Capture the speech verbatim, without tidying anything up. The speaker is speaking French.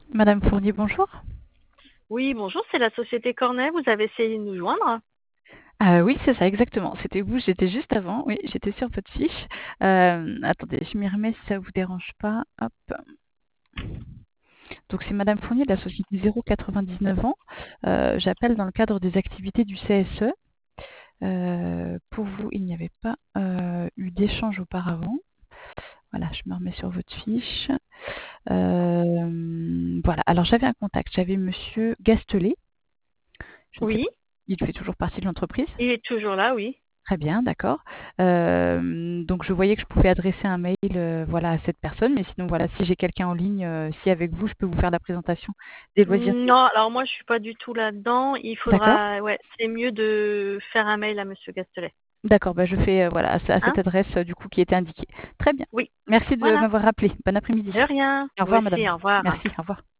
Madame Fournier, bonjour. Oui, bonjour, c'est la société Cornet. Vous avez essayé de nous joindre? Ah oui, c'est ça, exactement. C'était vous, j'étais juste avant. Oui, j'étais sur votre fiche. Euh, attendez, je m'y remets si ça vous dérange pas. Hop. Donc c'est Madame Fournier de la société zéro quatre-vingt-dix-neuf ans. Euh, j'appelle dans le cadre des activités du C S E. Euh, pour vous, il n'y avait pas euh, eu d'échange auparavant. Voilà, je me remets sur votre fiche. Euh, voilà, alors j'avais un contact, j'avais Monsieur Gastelet. Je ne sais Oui, pas, il fait toujours partie de l'entreprise. il est toujours là, oui. Très bien, d'accord. Euh, donc je voyais que je pouvais adresser un mail, euh, voilà, à cette personne, mais sinon voilà, si j'ai quelqu'un en ligne, euh, si avec vous, je peux vous faire la présentation des loisirs. Non, alors moi je suis pas du tout là-dedans. Il D'accord, faudra, ouais, c'est mieux de faire un mail à Monsieur Gastelet. d'accord, bah, je fais euh, voilà, à, ce- à cette Hein? adresse euh, du coup qui était indiquée. Très bien. Oui, Merci de voilà. m'avoir rappelé. Bon après-midi. De rien. Au Vous revoir, madame. aussi, au revoir. Merci, au revoir.